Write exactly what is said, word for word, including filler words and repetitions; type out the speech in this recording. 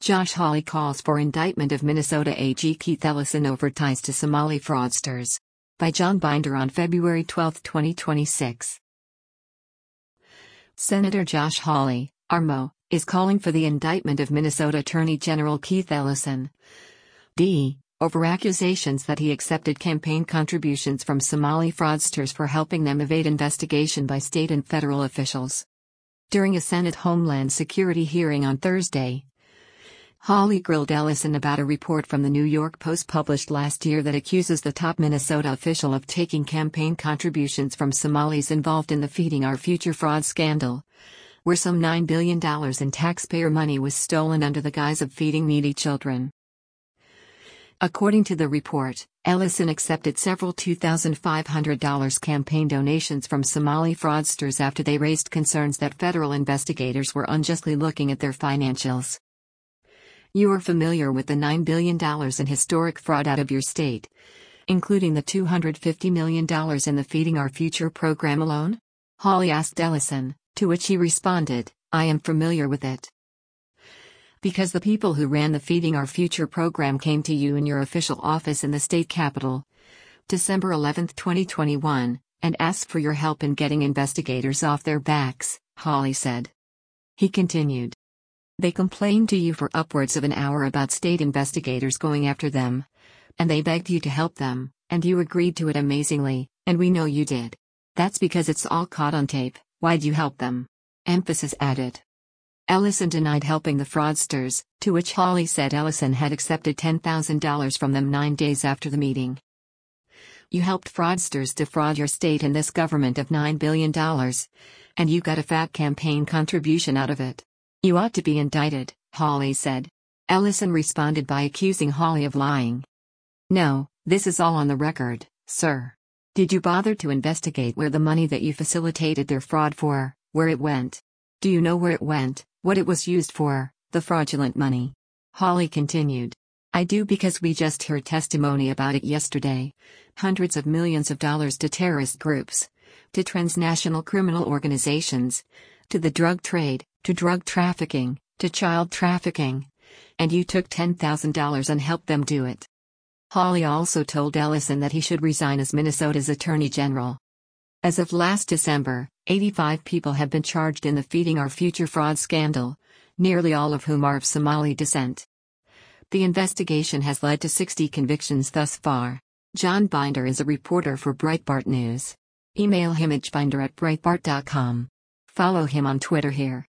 Josh Hawley calls for indictment of Minnesota A G Keith Ellison over ties to Somali fraudsters. By John Binder on February twelfth, twenty twenty-six. Senator Josh Hawley, R M O, is calling for the indictment of Minnesota Attorney General Keith Ellison, D, over accusations that he accepted campaign contributions from Somali fraudsters for helping them evade investigation by state and federal officials. During a Senate Homeland Security hearing on Thursday, Hawley grilled Ellison about a report from the New York Post published last year that accuses the top Minnesota official of taking campaign contributions from Somalis involved in the Feeding Our Future fraud scandal, where some nine billion dollars in taxpayer money was stolen under the guise of feeding needy children. According to the report, Ellison accepted several two thousand five hundred dollars campaign donations from Somali fraudsters after they raised concerns that federal investigators were unjustly looking at their financials. You are familiar with the nine billion dollars in historic fraud out of your state, including the two hundred fifty million dollars in the Feeding Our Future program alone? Hawley asked Ellison, to which he responded, I am familiar with it. Because the people who ran the Feeding Our Future program came to you in your official office in the state capitol, December eleventh, twenty twenty-one, and asked for your help in getting investigators off their backs, Hawley said. He continued. They complained to you for upwards of an hour about state investigators going after them, and they begged you to help them, and you agreed to it amazingly, and we know you did. That's because it's all caught on tape. Why'd you help them? Emphasis added. Ellison denied helping the fraudsters, to which Hawley said Ellison had accepted ten thousand dollars from them nine days after the meeting. You helped fraudsters defraud your state and this government of nine billion dollars, and you got a fat campaign contribution out of it. You ought to be indicted, Hawley said. Ellison responded by accusing Hawley of lying. No, this is all on the record, sir. Did you bother to investigate where the money that you facilitated their fraud for, where it went? Do you know where it went, what it was used for, the fraudulent money? Hawley continued. I do because we just heard testimony about it yesterday. Hundreds of millions of dollars to terrorist groups, to transnational criminal organizations, to the drug trade, to drug trafficking, to child trafficking. And you took ten thousand dollars and helped them do it. Hawley also told Ellison that he should resign as Minnesota's Attorney General. As of last December, eighty-five people have been charged in the Feeding Our Future fraud scandal, nearly all of whom are of Somali descent. The investigation has led to sixty convictions thus far. John Binder is a reporter for Breitbart News. Email him at binder at breitbart dot com. Follow him on Twitter here.